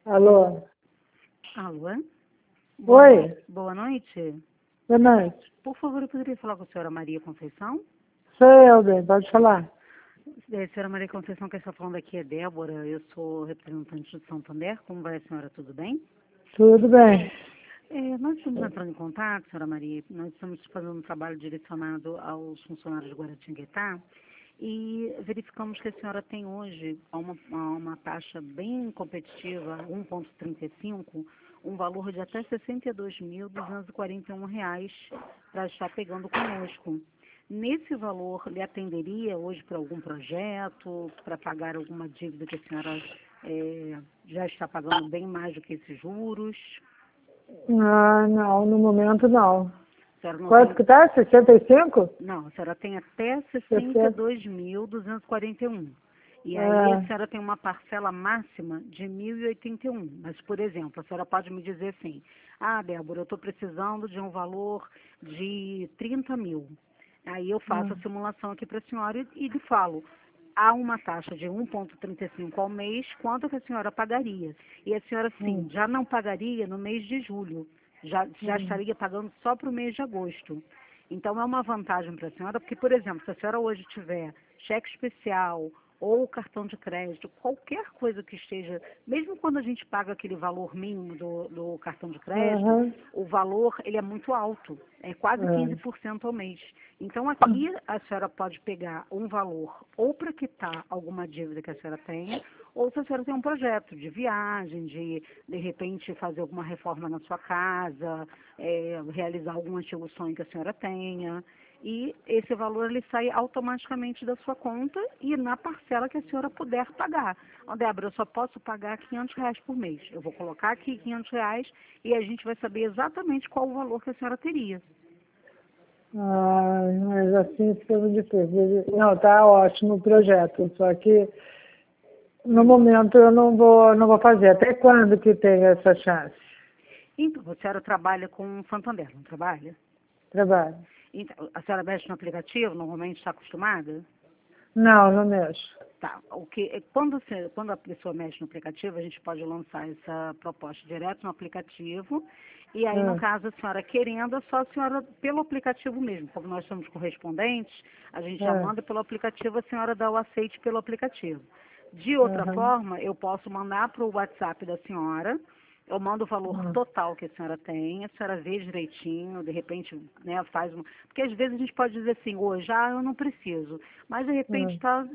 Alô? Alô? Oi? Boa noite. Boa noite. Por favor, eu poderia falar com a senhora Maria Conceição? Sou eu, bem, pode falar. Senhora Maria Conceição, quem está falando aqui é Débora, eu sou representante de Santander. Como vai a senhora? Tudo bem? Tudo bem. Nós estamos entrando em contato, senhora Maria, nós estamos fazendo um trabalho direcionado aos funcionários de Guaratinguetá e verificamos que a senhora tem hoje uma taxa bem competitiva, 1,35, um valor de até R$ 62.241 para estar pegando conosco. Nesse valor, lhe atenderia hoje para algum projeto, para pagar alguma dívida que a senhora já está pagando bem mais do que esses juros? Ah, não, no momento não. A senhora não Quanto tem... que tá? 65? Não, a senhora tem até 60. 62.241. E aí a Ah, senhora tem uma parcela máxima de 1.081. Mas, por exemplo, a senhora pode me dizer assim, Débora, eu estou precisando de um valor de 30 mil. Aí eu faço a simulação aqui para a senhora e lhe falo, há uma taxa de 1,35 ao mês, quanto que a senhora pagaria? E a senhora, sim, já não pagaria no mês de julho, já estaria pagando só para o mês de agosto. Então, é uma vantagem para a senhora, porque, por exemplo, se a senhora hoje tiver cheque especial ou cartão de crédito, qualquer coisa que esteja, mesmo quando a gente paga aquele valor mínimo do cartão de crédito, aham, o valor ele é muito alto, é quase 15% ao mês. Então, aqui a senhora pode pegar um valor ou para quitar alguma dívida que a senhora tenha, ou se a senhora tem um projeto de viagem, de repente fazer alguma reforma na sua casa, realizar algum antigo sonho que a senhora tenha. E esse valor ele sai automaticamente da sua conta e na parcela que a senhora puder pagar. Débora, eu só posso pagar R$ 500 por mês. Eu vou colocar aqui R$ 500 e a gente vai saber exatamente qual o valor que a senhora teria. mas assim fica muito difícil. Não, tá ótimo o projeto, só que no momento eu não vou fazer. Até quando que tem essa chance? Então, a senhora trabalha com Santander, não trabalha? Trabalho. Então, a senhora mexe no aplicativo, normalmente está acostumada? Não, não mexo. Tá. Quando a pessoa mexe no aplicativo, a gente pode lançar essa proposta direto no aplicativo. E aí, no caso, a senhora querendo, é só a senhora pelo aplicativo mesmo. Como nós somos correspondentes, a gente já manda pelo aplicativo, a senhora dá o aceite pelo aplicativo. De outra forma, eu posso mandar para o WhatsApp da senhora. Eu mando o valor total que a senhora tem, a senhora vê direitinho, de repente, né, faz uma... Porque às vezes a gente pode dizer assim, hoje, eu não preciso. Mas de repente está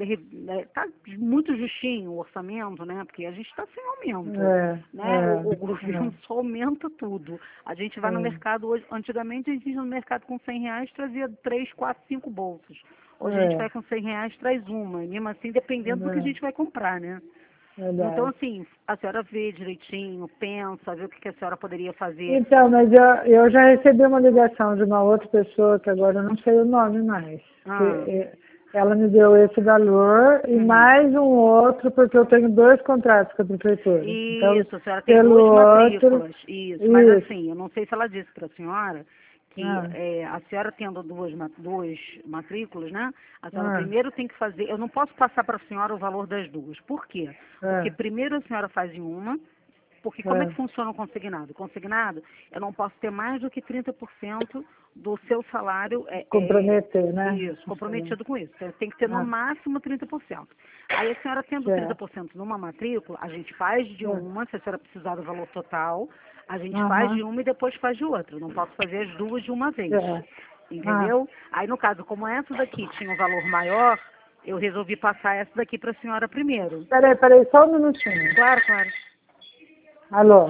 muito justinho o orçamento, né? Porque a gente está sem aumento, né? O governo só aumenta tudo. A gente vai no mercado hoje, antigamente a gente ia no mercado com R$ 100, trazia 3, 4, 5 bolsas. Hoje a gente vai com R$ 100, traz uma, e mesmo assim dependendo do que a gente vai comprar, né? Então, assim, a senhora vê direitinho, pensa, vê o que a senhora poderia fazer. Então, mas eu já recebi uma ligação de uma outra pessoa, que agora eu não sei o nome mais. Ela me deu esse valor e mais um outro, porque eu tenho 2 contratos com a prefeitura. Isso, Então, a senhora tem pelo 2 outro, matrículas. Isso, mas assim, eu não sei se ela disse para a senhora que a senhora tendo duas matrículas, né? A senhora primeiro tem que fazer, eu não posso passar para a senhora o valor das duas. Por quê? Porque primeiro a senhora faz em uma, porque como é que funciona o consignado? O consignado, eu não posso ter mais do que 30% do seu salário. comprometer, né? Isso, comprometido com isso. Tem que ter no máximo 30%. Aí a senhora tendo 30% numa matrícula, a gente faz de uma, se a senhora precisar do valor total, a gente faz de uma e depois faz de outra. Eu não posso fazer as duas de uma vez. Entendeu? Aí no caso, como essa daqui tinha um valor maior, eu resolvi passar essa daqui para a senhora primeiro. Peraí, só um minutinho. Claro, claro. Alô?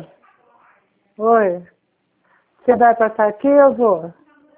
Oi? Você vai passar aqui, eu vou?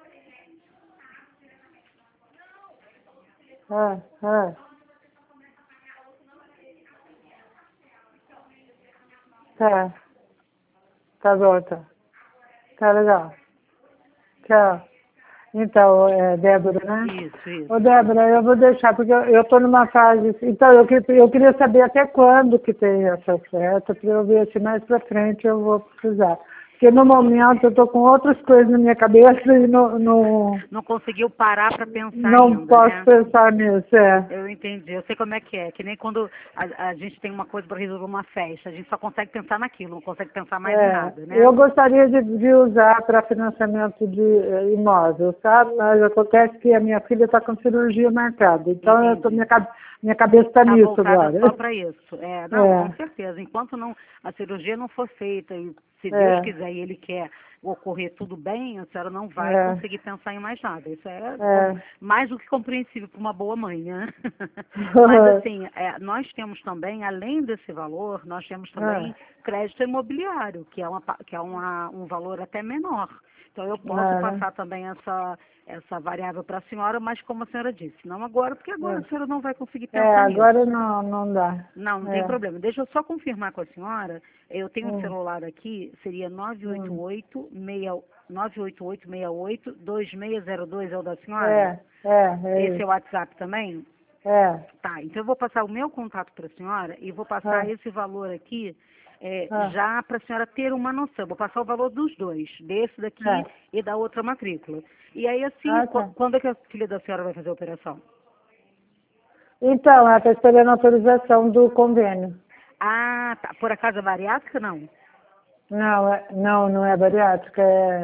Tá. Tá bom, tá. Tá legal. Tchau. Então, Débora, né? Isso. Ô, Débora, eu vou deixar, porque eu estou numa fase... Então, eu queria saber até quando que tem essa oferta, para eu ver se mais para frente eu vou precisar. Porque no momento eu estou com outras coisas na minha cabeça e Não conseguiu parar para pensar não ainda, posso né? pensar nisso, Eu entendi, eu sei como é, que nem quando a gente tem uma coisa para resolver uma festa, a gente só consegue pensar naquilo, não consegue pensar mais em nada, né? Eu gostaria de usar para financiamento de imóvel, sabe? Mas acontece que a minha filha está com cirurgia marcada, então eu tô, minha cabeça está Tá nisso voltada agora. só para isso. Não, com certeza. Enquanto não, a cirurgia não for feita e se Deus quiser e Ele quer ocorrer tudo bem, a senhora não vai conseguir pensar em mais nada. Isso mais do que compreensível para uma boa mãe, né? Mas assim, nós temos também, além desse valor, nós temos também crédito imobiliário, que é um valor até menor. Então eu posso passar também essa variável para a senhora, mas como a senhora disse, não agora, porque agora a senhora não vai conseguir pensar nisso. Agora não dá. Não tem problema. Deixa eu só confirmar com a senhora. Eu tenho um celular aqui, seria 988-68-2602, é o da senhora? Esse é o WhatsApp também? Tá, então eu vou passar o meu contato para a senhora e vou passar esse valor aqui já para a senhora ter uma noção. Vou passar o valor dos dois, desse daqui e da outra matrícula. E aí assim, quando é que a filha da senhora vai fazer a operação? Então, ela está esperando a autorização do convênio. Ah, tá. Por acaso é bariátrica, não? Não é bariátrica,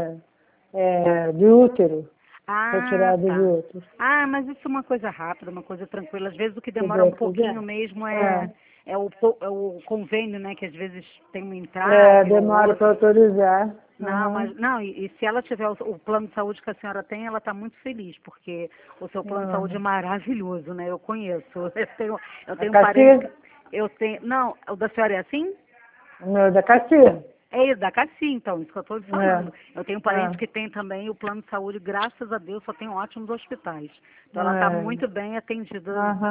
é de útero. Retirada de útero. Ah, mas isso é uma coisa rápida, uma coisa tranquila. Às vezes o que demora um pouquinho mesmo é o convênio, né? Que às vezes tem uma entrada. Demora para autorizar. Não, mas não, e se ela tiver o plano de saúde que a senhora tem, ela está muito feliz, porque o seu plano de saúde é maravilhoso, né? Eu conheço. Eu tenho um parente. Não, o da senhora é assim? O meu é da Cassia. É da Cassi, então, isso que eu estou lhe falando. Eu tenho um parente que tem também o plano de saúde, graças a Deus, só tem ótimos hospitais. Então ela está muito bem atendida.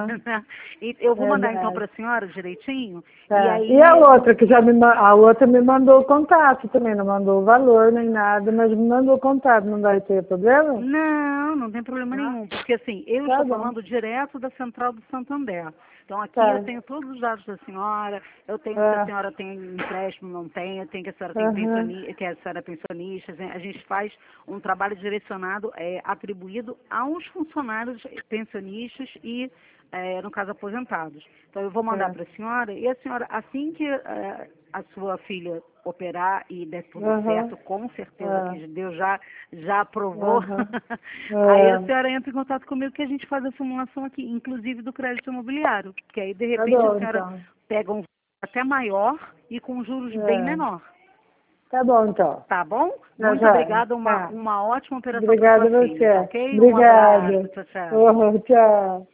E eu vou mandar então para a senhora direitinho. E a outra, que a outra me mandou o contato também, não mandou o valor nem nada, mas me mandou o contato, não vai ter problema? Não tem problema nenhum, porque assim, eu estou falando direto da Central do Santander. Então aqui eu tenho todos os dados da senhora, eu tenho se a senhora tem empréstimo, não tem, eu tenho que a senhora tem que a senhora é pensionista, a gente faz um trabalho direcionado, atribuído aos funcionários pensionistas e, no caso, aposentados. Então eu vou mandar para a senhora, e a senhora, assim que a sua filha operar e der tudo certo, com certeza que Deus já aprovou, aí a senhora entra em contato comigo que a gente faz a simulação aqui, inclusive do crédito imobiliário, que aí de repente a senhora pega um até maior e com juros bem menor. Tá bom, então. Tá bom? Muito obrigada, uma ótima operação para sua você. filha, ok? Obrigada. Um abraço, tchau. Tchau.